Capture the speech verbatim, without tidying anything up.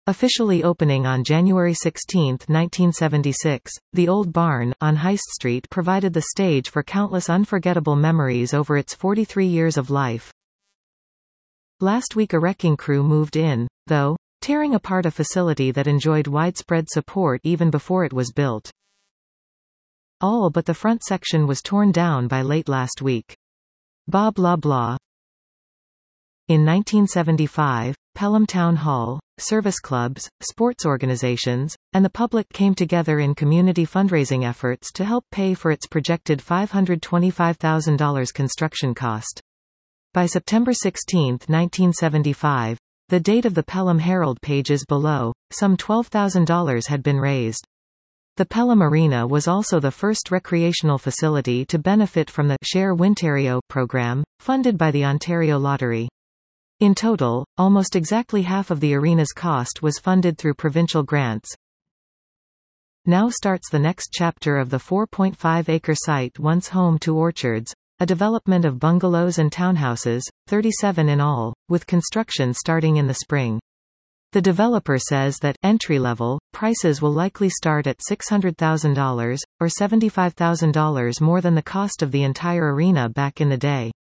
Officially opening on January sixteenth, nineteen seventy-six, the Old Barn on Heist Street provided the stage for countless unforgettable memories over its forty-three years of life. Last week a wrecking crew moved in, though, tearing apart a facility that enjoyed widespread support even before it was built. All but the front section was torn down by late last week. Blah blah blah. In nineteen seventy-five, Pelham Town Hall, service clubs, sports organizations, and the public came together in community fundraising efforts to help pay for its projected five hundred twenty-five thousand dollars construction cost. By September sixteenth, nineteen seventy-five, the date of the Pelham Herald pages below, some twelve thousand dollars had been raised. The Pelham Arena was also the first recreational facility to benefit from the Share Wintario program, funded by the Ontario Lottery. In total, almost exactly half of the arena's cost was funded through provincial grants. Now starts the next chapter of the four point five acre site once home to Orchards, a development of bungalows and townhouses, thirty-seven in all, with construction starting in the spring. The developer says that entry-level prices will likely start at six hundred thousand dollars, or seventy-five thousand dollars more than the cost of the entire arena back in the day.